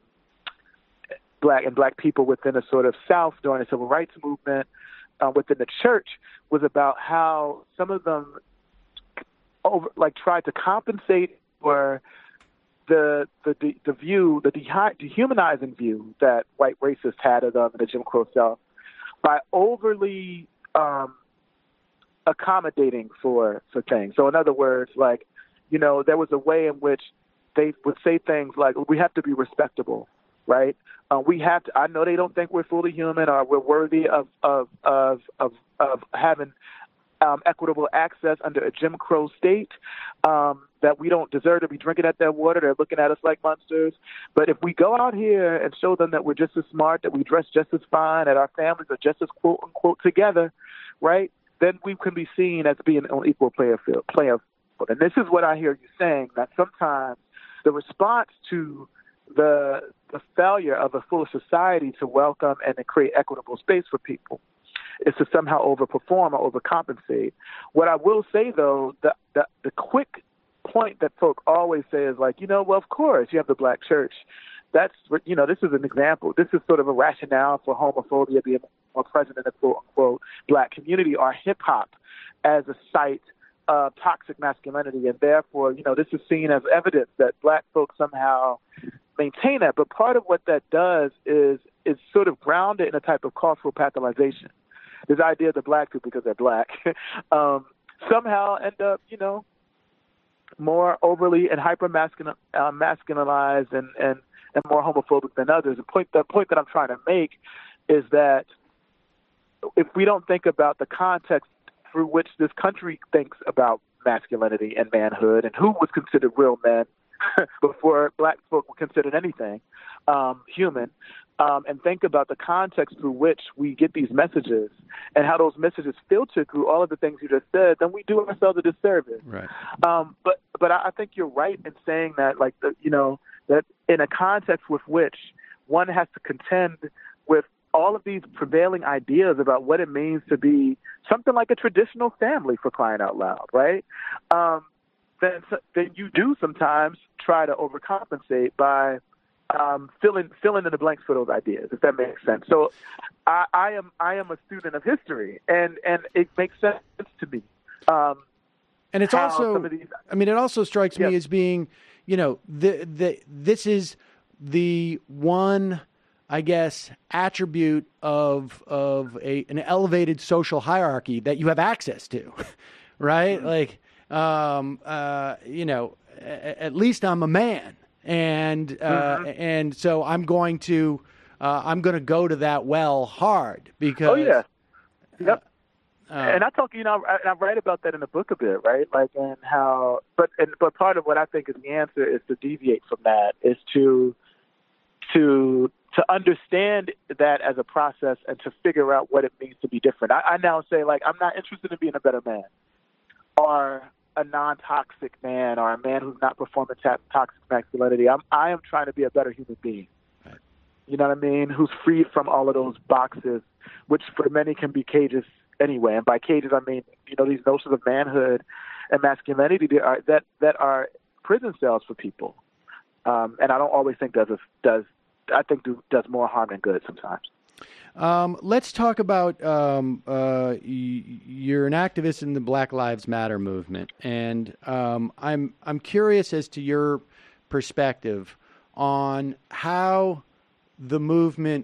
black and black people within a sort of South during the civil rights movement uh, within the church was about how some of them over, like tried to compensate for the the the, the view, the de- dehumanizing view that white racists had of them in the Jim Crow South by overly um, accommodating for, for things. So in other words, like, you know, there was a way in which they would say things like, we have to be respectable, right? Uh, we have to, I know they don't think we're fully human or we're worthy of, of, of, of, of having um, equitable access under a Jim Crow state, um, that we don't deserve to be drinking at their water. They're looking at us like monsters. But if we go out here and show them that we're just as smart, that we dress just as fine, that our families are just as quote unquote together, right? Then we can be seen as being on equal player field, player field. And this is what I hear you saying, that sometimes the response to the the failure of a full society to welcome and to create equitable space for people is to somehow overperform or overcompensate. What I will say, though, the, the, the quick point that folk always say is like, you know, well, of course, you have the black church. That's, you know, this is an example. This is sort of a rationale for homophobia being more present in the quote-unquote black community, or hip-hop as a site of toxic masculinity. And therefore, you know, this is seen as evidence that black folks somehow maintain that. But part of what that does is is sort of grounded in a type of cultural pathologization. This idea that black people, because they're black, um, somehow end up, you know, more overly and hyper-masculine, uh, masculinized and, and and more homophobic than others. The point, the point that I'm trying to make is that if we don't think about the context through which this country thinks about masculinity and manhood and who was considered real men before black folk were considered anything um, human, um, and think about the context through which we get these messages and how those messages filter through all of the things you just said, then we do ourselves a disservice. Right. Um, but but I think you're right in saying that, like, the, you know, that in a context with which one has to contend with all of these prevailing ideas about what it means to be something like a traditional family, for crying out loud, right? Um, then, then you do sometimes try to overcompensate by um, filling filling in the blanks for those ideas, if that makes sense. So, I, I am I am a student of history, and, and it makes sense to me. Um, and it's also, these, I mean, it also strikes yeah. me as being, you know, the the this is the one, I guess, attribute of of a an elevated social hierarchy that you have access to, right? Mm-hmm. Like, um, uh, you know, a, at least I'm a man, and uh, mm-hmm. and so I'm going to uh, I'm going to go to that well hard because. Oh yeah. Yep. Uh, and I talk, you know, I, I write about that in the book a bit, right? Like, and how, but and but part of what I think is the answer is to deviate from that, is to to to understand that as a process and to figure out what it means to be different. I, I now say, like, I'm not interested in being a better man or a non-toxic man or a man who's not performing ta- toxic masculinity. I'm I am trying to be a better human being. Right. You know what I mean? Who's freed from all of those boxes, which for many can be cages anyway. And by cages, I mean, you know, these notions of manhood and masculinity that are that, that are prison cells for people. Um, and I don't always think does does I think do, does more harm than good sometimes. Um, let's talk about um, uh, y- you're an activist in the Black Lives Matter movement, and um, I'm I'm curious as to your perspective on how the movement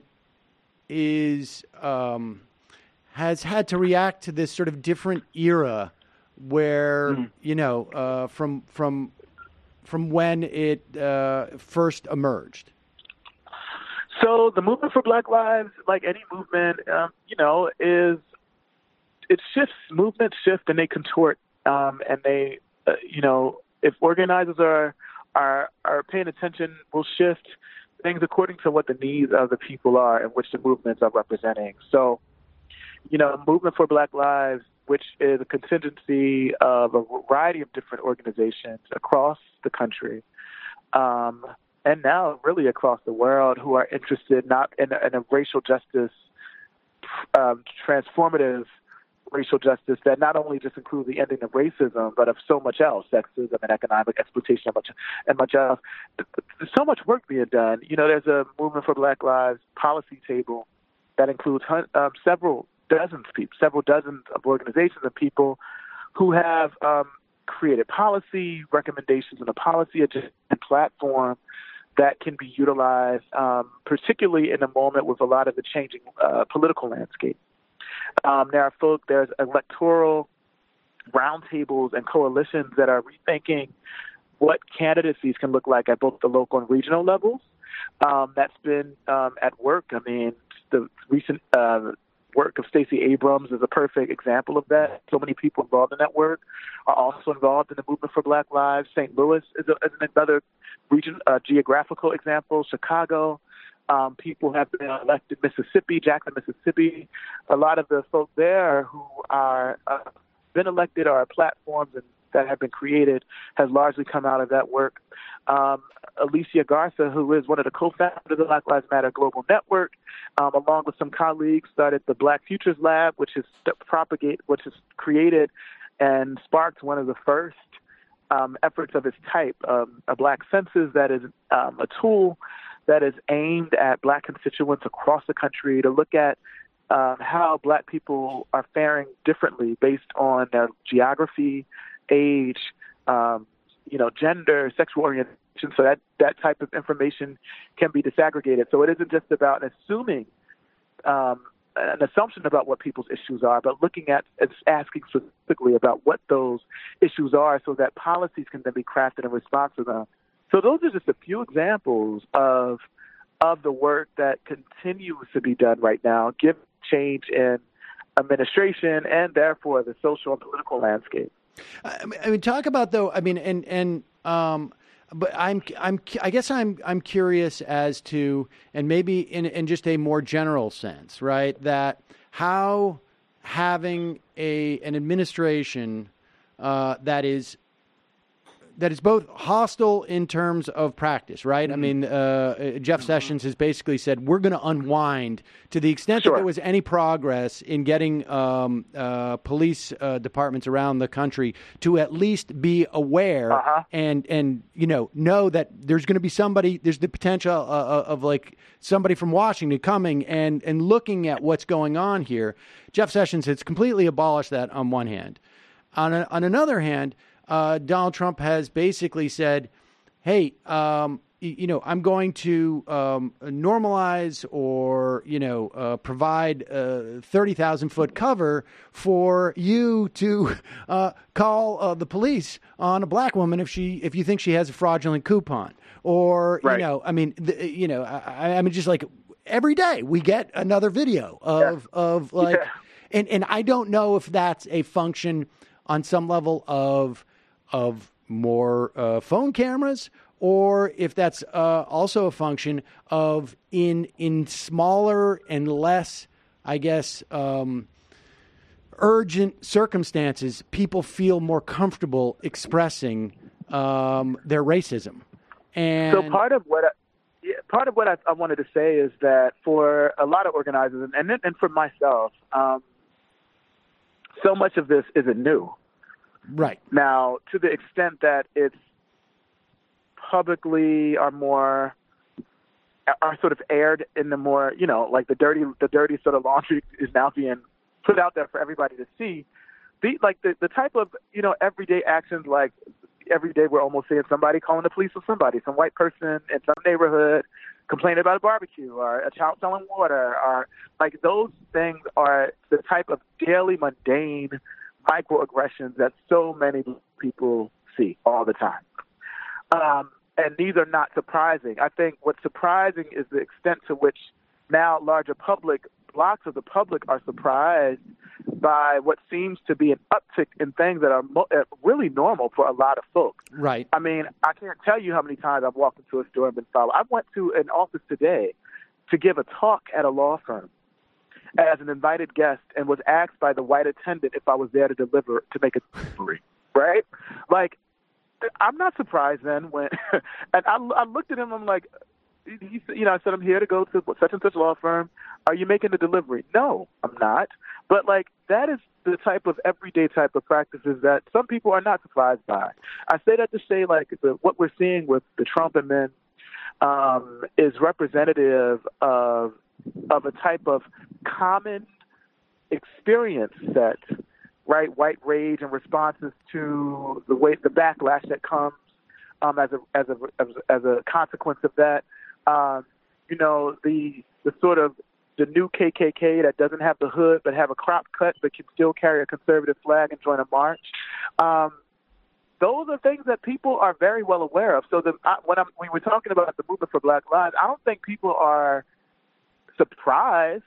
is um, has had to react to this sort of different era, where mm-hmm. you know uh, from from from when it uh, first emerged. So the movement for Black Lives, like any movement, um, you know, is it shifts. Movements shift and they contort, um, and they, uh, you know, if organizers are are are paying attention, will shift things according to what the needs of the people are and which the movements are representing. So, you know, Movement for Black Lives, which is a contingency of a variety of different organizations across the country. Um, and now really across the world, who are interested not in a, in a racial justice, um, transformative racial justice that not only just includes the ending of racism, but of so much else, sexism and economic exploitation and much, and much else. There's so much work being done. You know, there's a Movement for Black Lives policy table that includes um, several dozens of people, several dozens of organizations and people who have um, created policy recommendations and a policy agenda and platform that can be utilized, um, particularly in a moment with a lot of the changing uh, political landscape. Um, there are folk, there's electoral roundtables and coalitions that are rethinking what candidacies can look like at both the local and regional levels. Um, that's been um, at work. I mean, the recent uh, work of Stacey Abrams is a perfect example of that. So many people involved in that work are also involved in the Movement for Black Lives. Saint Louis is, a, is another region, uh, geographical example. Chicago, um, people have been elected. Mississippi, Jackson, Mississippi. A lot of the folk there who are uh, been elected or platforms and that have been created has largely come out of that work. Um, Alicia Garza, who is one of the co-founders of the Black Lives Matter Global Network, um, along with some colleagues, started the Black Futures Lab, which is propagate, which has created and sparked one of the first um, efforts of its type, um, a Black census that is um, a tool that is aimed at Black constituents across the country to look at um, how Black people are faring differently based on their geography, age, um, you know, gender, sexual orientation, so that, that type of information can be disaggregated. So it isn't just about assuming um, an assumption about what people's issues are, but looking at and asking specifically about what those issues are so that policies can then be crafted in response to them. So those are just a few examples of of the work that continues to be done right now, given change in administration and therefore the social and political landscape. I mean, I mean talk about though. I mean, and and um, but I'm I'm I guess I'm I'm curious as to, and maybe in in just a more general sense, right? That how having a an administration uh, that is. that is both hostile in terms of practice, right? Mm-hmm. I mean, uh, Jeff Sessions has basically said, we're going to unwind to the extent sure. that there was any progress in getting um, uh, police uh, departments around the country to at least be aware uh-huh. and, and, you know, know that there's going to be somebody, there's the potential uh, of like somebody from Washington coming and, and looking at what's going on here. Jeff Sessions has completely abolished that on one hand. On, a, on another hand, Uh, Donald Trump has basically said, hey, um, you, you know, I'm going to um, normalize or, you know, uh, provide a thirty thousand foot cover for you to uh, call uh, the police on a black woman if she if you think she has a fraudulent coupon. Or, right. you know, I mean, the, you know, I, I mean, just like every day we get another video of, yeah. of like, yeah. and, and I don't know if that's a function on some level of of more uh, phone cameras, or if that's uh, also a function of in in smaller and less, I guess, um, urgent circumstances, people feel more comfortable expressing um, their racism. And so part of what I, yeah, part of what I, I wanted to say is that for a lot of organizers, and and, and for myself, um, so much of this isn't new. Right. Now, to the extent that it's publicly are more are sort of aired in the more, you know, like the dirty the dirty sort of laundry is now being put out there for everybody to see. The like the, the type of, you know, everyday actions, like every day we're almost seeing somebody calling the police on somebody, some white person in some neighborhood complaining about a barbecue or a child selling water, or like those things are the type of daily mundane microaggressions that so many people see all the time. Um, and these are not surprising. I think what's surprising is the extent to which now larger public, blocks of the public are surprised by what seems to be an uptick in things that are mo- really normal for a lot of folks. Right. I mean, I can't tell you how many times I've walked into a store and been followed. I went to an office today to give a talk at a law firm as an invited guest and was asked by the white attendant if I was there to deliver, to make a delivery, right? Like, I'm not surprised then when, and I, I looked at him, I'm like, he, you know, I said, I'm here to go to such and such law firm. Are you making the delivery? No, I'm not. But like, that is the type of everyday type of practices that some people are not surprised by. I say that to say like the, what we're seeing with the Trump and men um, is representative of of a type of common experience set, right? White rage and responses to the way the backlash that comes um, as a as a as, as a consequence of that. Um, you know, the the sort of the new K K K that doesn't have the hood but have a crop cut but can still carry a conservative flag and join a march. Um, those are things that people are very well aware of. So the, I, when, I'm, when we're talking about the movement for Black Lives, I don't think people are surprised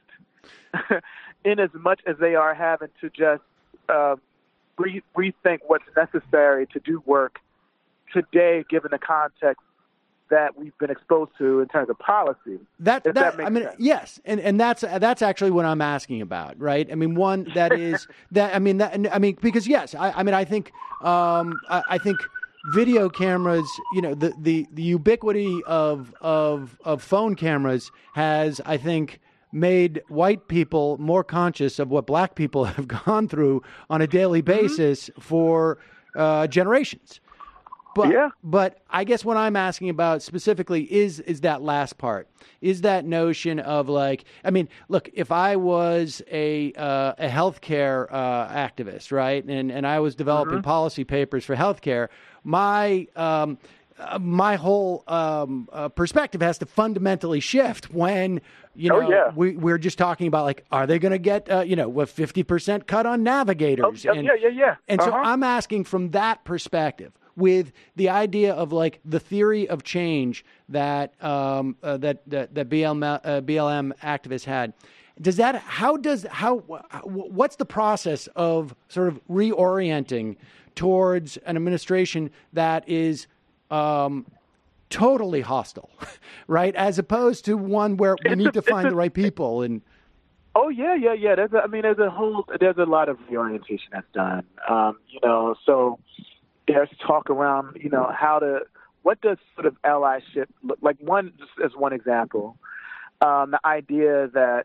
in as much as they are having to just uh, re- rethink what's necessary to do work today, given the context that we've been exposed to in terms of policy. That, that, that makes I mean, sense. yes, and and that's that's actually what I'm asking about, right? I mean, one that is that I mean that I mean because yes, I, I mean I think um, I, I think video cameras, you know, the, the, the ubiquity of of of phone cameras has, I think, made white people more conscious of what black people have gone through on a daily basis mm-hmm. for uh, generations. But, yeah. but I guess what I'm asking about specifically is is that last part. Is that notion of like, I mean, look, if I was a uh, a healthcare uh, activist, right, and, and I was developing mm-hmm. policy papers for healthcare, my um, uh, my whole um, uh, perspective has to fundamentally shift when, you know, oh, yeah. we, we're just talking about like, are they going to get, uh, you know, a fifty percent cut on navigators? Oh, and, yeah, yeah, yeah. And uh-huh. so I'm asking from that perspective, with the idea of like the theory of change that um, uh, that, that that B L M uh, B L M activists had, does that, how does, how, what's the process of sort of reorienting towards an administration that is um, totally hostile, right? As opposed to one where we need to find the right people and. Oh yeah, yeah, yeah. There's a, I mean, there's a whole, there's a lot of reorientation that's done. Um, you know, so there's talk around, you know, how to, what does sort of allyship look like? One, just as one example, um, the idea that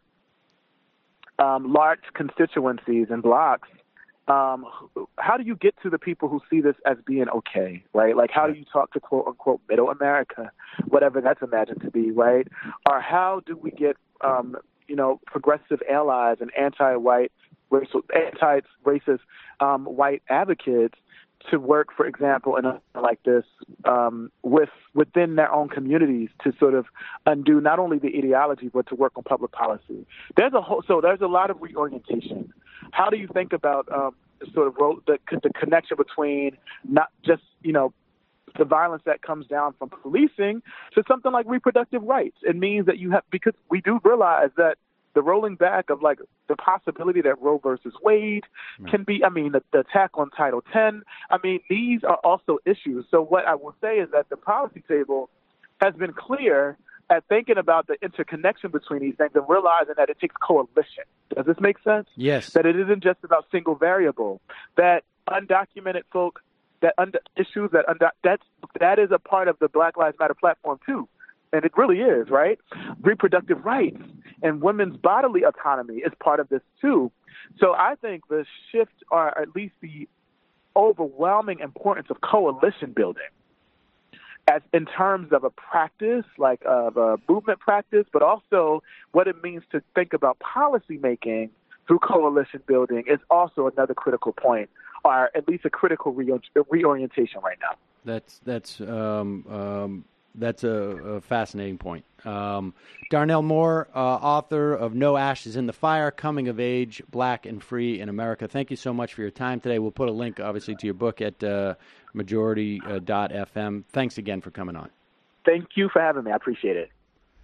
um, large constituencies and blocks, um, how do you get to the people who see this as being okay, right? Like, how do you talk to quote unquote middle America, whatever that's imagined to be, right? Or how do we get, um, you know, progressive allies and anti-white, racial, anti-racist um, white advocates to work, for example, in a like this um, with within their own communities to sort of undo not only the ideology but to work on public policy. There's a whole, so there's a lot of reorientation. How do you think about um, sort of the, the connection between not just, you know, the violence that comes down from policing to something like reproductive rights? It means that you have, because we do realize that the rolling back of like the possibility that Roe versus Wade right. can be, I mean, the, the attack on Title ten, I mean, these are also issues. So what I will say is that the policy table has been clear at thinking about the interconnection between these things and realizing that it takes coalition. Does this make sense? Yes. That it isn't just about single variable, that undocumented folk, that under, issues that under, that's, that is a part of the Black Lives Matter platform too. And it really is, right? Reproductive rights and women's bodily autonomy is part of this too. So I think the shift, or at least the overwhelming importance of coalition building, as in terms of a practice, like of a movement practice, but also what it means to think about policy making through coalition building is also another critical point, or at least a critical re- reorientation right now. That's that's um, um, that's a, a fascinating point. Um, Darnell Moore, uh, author of No Ashes in the Fire, Coming of Age, Black and Free in America. Thank you so much for your time today. We'll put a link, obviously, to your book at uh, majority dot f m. Thanks again for coming on. Thank you for having me. I appreciate it.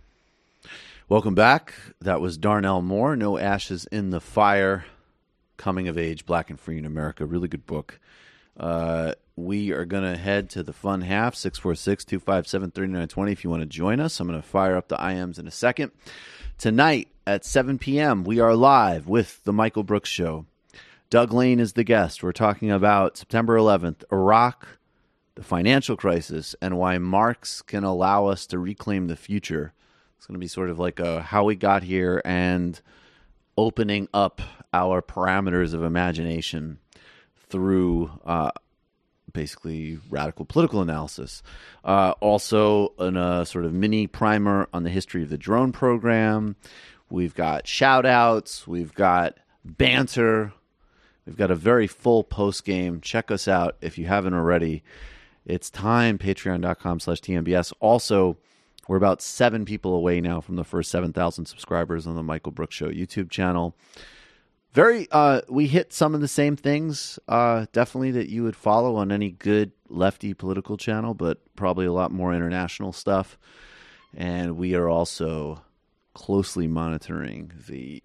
Welcome back. That was Darnell Moore, No Ashes in the Fire, Coming of Age, Black and Free in America. Really good book. Uh, we are going to head to the fun half, six four six, two five seven, three nine two zero if you want to join us. I'm going to fire up the I Ms in a second. Tonight at seven p.m., we are live with The Michael Brooks Show. Doug Lane is the guest. We're talking about September eleventh, Iraq, the financial crisis, and why Marx can allow us to reclaim the future. It's going to be sort of like a how we got here and opening up our parameters of imagination through uh, basically radical political analysis. Uh, also, in a sort of mini primer on the history of the drone program. We've got shout-outs. We've got banter. We've got a very full post-game. Check us out if you haven't already. It's time, patreon.com slash TMBS. Also, we're about seven people away now from the first seven thousand subscribers on the Michael Brooks Show YouTube channel. Very, uh, we hit some of the same things, uh, definitely that you would follow on any good lefty political channel, but probably a lot more international stuff. And we are also closely monitoring the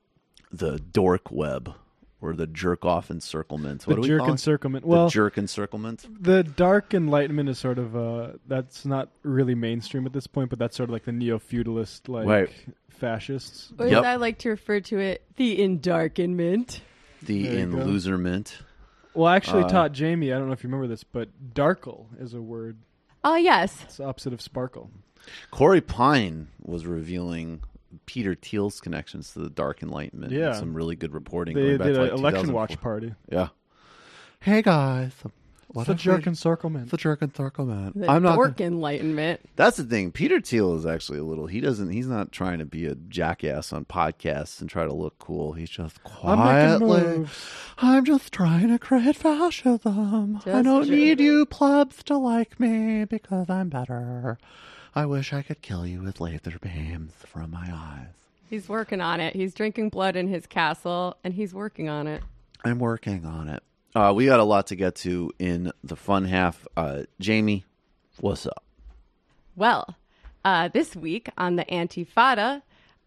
the dork web, or the jerk off encirclement. What the do jerk we call encirclement. It? Well, the jerk encirclement. The dark enlightenment is sort of uh, that's not really mainstream at this point, but that's sort of like the neo-feudalist, like right. fascists. Or yep. as I like to refer to it, the endarkenment. The in-loserment. Well, I actually uh, taught Jamie, I don't know if you remember this, but darkle is a word. Oh, yes. It's the opposite of sparkle. Corey Pine was revealing Peter Thiel's connections to the Dark Enlightenment. Yeah. Some really good reporting. They going back did to an like election watch party. Yeah. Hey, guys. What the jerk encirclement. The jerk encirclement. The I'm not dork gonna... enlightenment. That's the thing. Peter Thiel is actually a little, he doesn't, he's not trying to be a jackass on podcasts and try to look cool. He's just quietly, I'm, I'm just trying to create fascism. Just I don't true. need you plebs to like me because I'm better. I wish I could kill you with laser beams from my eyes. He's working on it. He's drinking blood in his castle, and he's working on it. I'm working on it. Uh, we got a lot to get to in the fun half. Uh, Jamie, what's up? Well, uh, this week on the Antifada,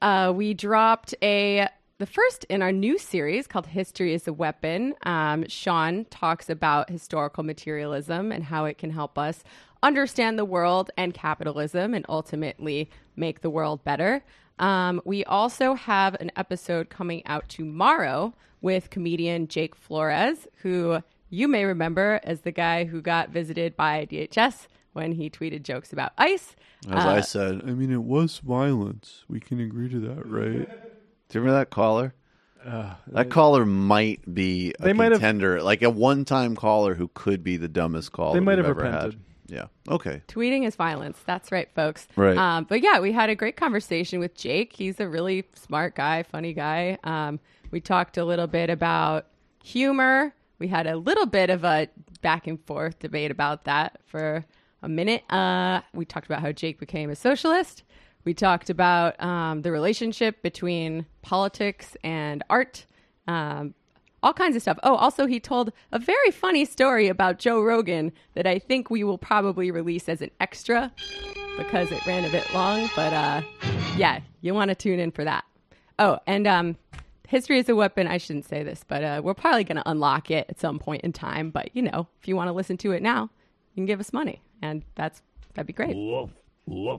Uh, we dropped a the first in our new series called History is a Weapon. Um, Sean talks about historical materialism and how it can help us understand the world and capitalism and ultimately make the world better. Um, we also have an episode coming out tomorrow with comedian Jake Flores, who you may remember as the guy who got visited by D H S when he tweeted jokes about ICE. As uh, I said, I mean, it was violence. We can agree to that, right? Do you remember that caller? Uh, that caller might be a They might have- contender, like a one-time caller who could be the dumbest caller They might we've have ever repented. had. Yeah. Okay. Tweeting is violence. That's right, folks. Right. Um, but yeah, we had a great conversation with Jake. He's a really smart guy, funny guy. Um, we talked a little bit about humor. We had a little bit of a back and forth debate about that for a minute. Uh, we talked about how Jake became a socialist. We talked about um, the relationship between politics and art. Um, all kinds of stuff. Oh, also he told a very funny story about Joe Rogan that I think we will probably release as an extra because it ran a bit long. But uh, yeah, you want to tune in for that. Oh, and um, History is a Weapon. I shouldn't say this, but uh, we're probably going to unlock it at some point in time. But, you know, if you want to listen to it now, you can give us money. And that's that'd be great. Woof, woof.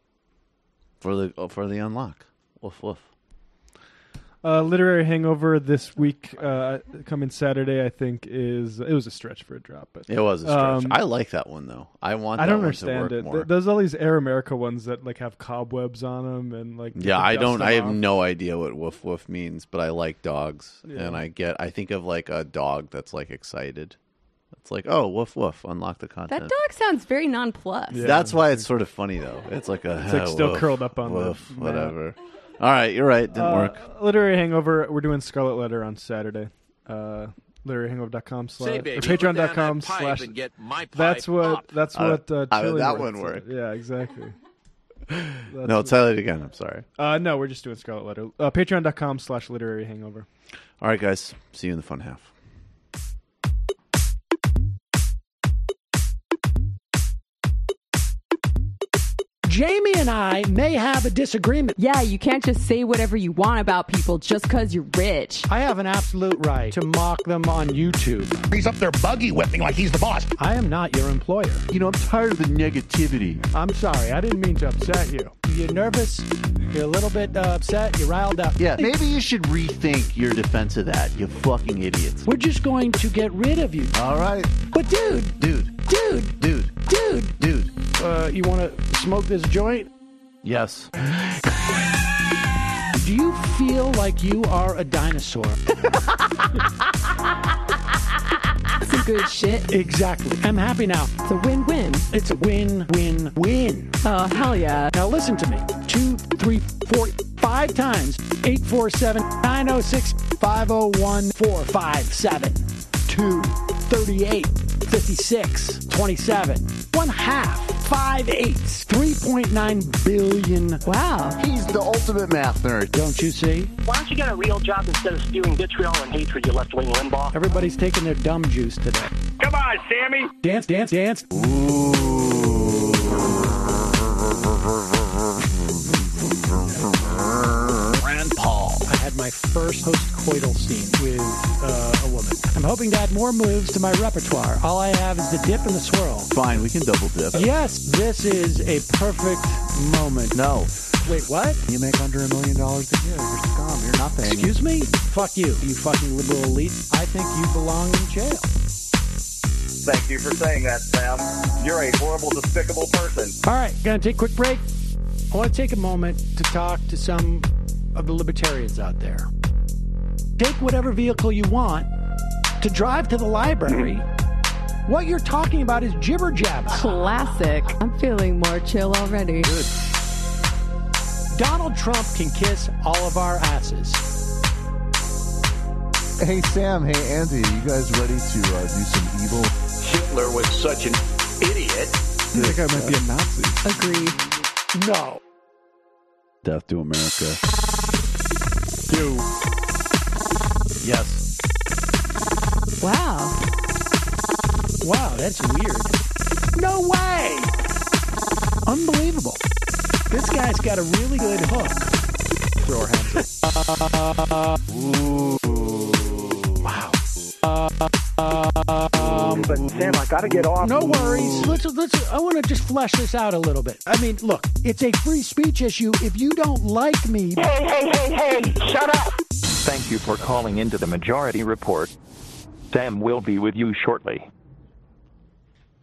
For the oh, for the unlock. Woof, woof. Uh, Literary Hangover this week, uh, coming Saturday, I think is it was a stretch for a drop, but It was a stretch. um, I like that one though. I want. I that don't one understand to work it. more. Th- There's all these Air America ones that like have cobwebs on them and like Yeah, you I can dust don't. them I have off. no idea what woof woof means, but I like dogs, Yeah. and I get. I think of like a dog that's like excited. It's like, oh, woof woof, unlock the That content. dog sounds very nonplussed. Yeah. That's why it's sort of funny though. It's like a It's like still woof, curled up on the woof, mat. whatever. All right, you're right. Didn't Uh, work. Literary Hangover. We're doing Scarlet Letter on Saturday. Uh, literary hangover dot com slash or patreon dot com slash. That's what. That's Uh, what. Uh, how did Chili that works. one work? Yeah, exactly. That's No, what- tell it again. I'm sorry. Uh, no, we're just doing Scarlet Letter. Uh, patreon dot com slash literary hangover. All right, guys. See you in the fun half. Jamie and I may have a disagreement. Yeah, you can't just say whatever you want about people just because you're rich. I have an absolute right to mock them on YouTube. He's up there buggy whipping like he's the boss. I am not your employer. You know, I'm tired of the negativity. I'm sorry. I didn't mean to upset you. You're nervous. You're a little bit uh, upset. You're riled up. Yeah, maybe you should rethink your defense of that, you fucking idiots. We're just going to get rid of you. All right. But dude, Dude. dude, Dude. dude, Dude. Uh, you want to smoke this joint? Yes. do you feel like you are a dinosaur? Some good shit. Exactly. I'm happy now. It's a win-win. It's a win, win, win. Oh, hell yeah. Now listen to me. Two, three, four, five times. Eight, four, seven, nine, oh, six, five, oh, one, four, five, seven, two, thirty-eight, fifty-six, twenty-seven. One half. Five eighths. three point nine billion. Wow. He's the ultimate math nerd. Don't you see? Why don't you get a real job instead of spewing vitriol and hatred, you left-wing Limbaugh? Everybody's taking their dumb juice today. Come on, Sammy. Dance, dance, dance. Rand Paul. I had my first post-coital scene with uh, a woman. I'm hoping to add more moves to my repertoire. All I have is the dip and the swirl. Fine, we can double dip. Yes, this is a perfect moment. No. Wait, what? You make under a million dollars a year. You're scum. You're nothing. Excuse me? Fuck you, you fucking liberal elite. I think you belong in jail. Thank you for saying that, Sam. You're a horrible, despicable person. All right, gonna take a quick break. I want to take a moment to talk to some of the libertarians out there. Take whatever vehicle you want to drive to the library. What you're talking about is jibber jabber. Classic. I'm feeling more chill already. Good. Donald Trump can kiss all of our asses. Hey, Sam. Hey, Andy. You guys ready to uh, do some evil? Hitler was such an idiot. I think I might be a Nazi. Agree. No. Death to America. Do. Yes. Wow. Wow, that's weird. No way! Unbelievable. This guy's got a really good hook. throw our hands up. Ooh. Wow. Um, but Sam, I gotta get off. No worries. Let's let's. I want to just flesh this out a little bit. I mean, look, it's a free speech issue. If you don't like me, Hey, hey, hey, hey, shut up! Thank you for calling into the Majority Report. Sam will be with you shortly.